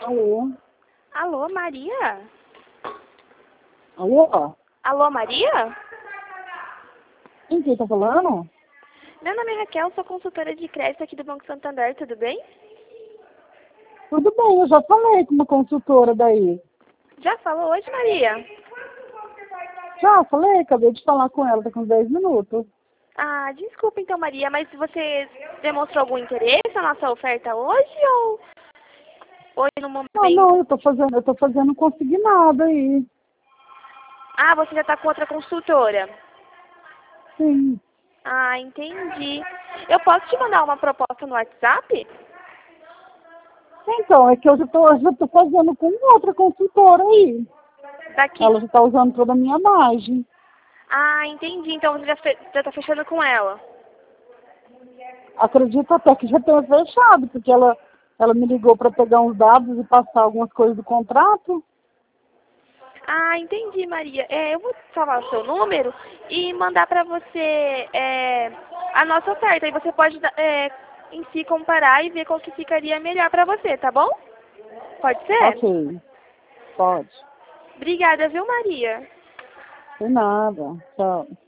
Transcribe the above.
Alô? Alô, Maria? Alô? Alô, Maria? Quem tá falando? Meu nome é Raquel, sou consultora de crédito aqui do Banco Santander, tudo bem? Tudo bem, eu já falei com uma consultora daí. Já falou hoje, Maria? Já falei, acabei de falar com ela, tá com 10 minutos. Ah, desculpa então, Maria, mas você demonstrou algum interesse na nossa oferta hoje ou hoje no Ah, momento? não, eu tô fazendo consignado aí. Ah, você já está com outra consultora. Sim. Ah, entendi. Eu posso te mandar uma proposta no WhatsApp? Então, é que eu já tô fazendo com outra consultora aí. Daqui. Ela já tá usando toda a minha margem. Ah, entendi. Então você já tá fechando com ela. Acredito até que já tenha fechado, porque ela me ligou para pegar uns dados e passar algumas coisas do contrato. Ah, entendi, Maria. Eu vou salvar o seu número e mandar para você a nossa oferta. E você pode em si comparar e ver qual que ficaria melhor para você, tá bom? Pode ser? Ok, pode. Obrigada, viu, Maria? Sem nada. Tchau.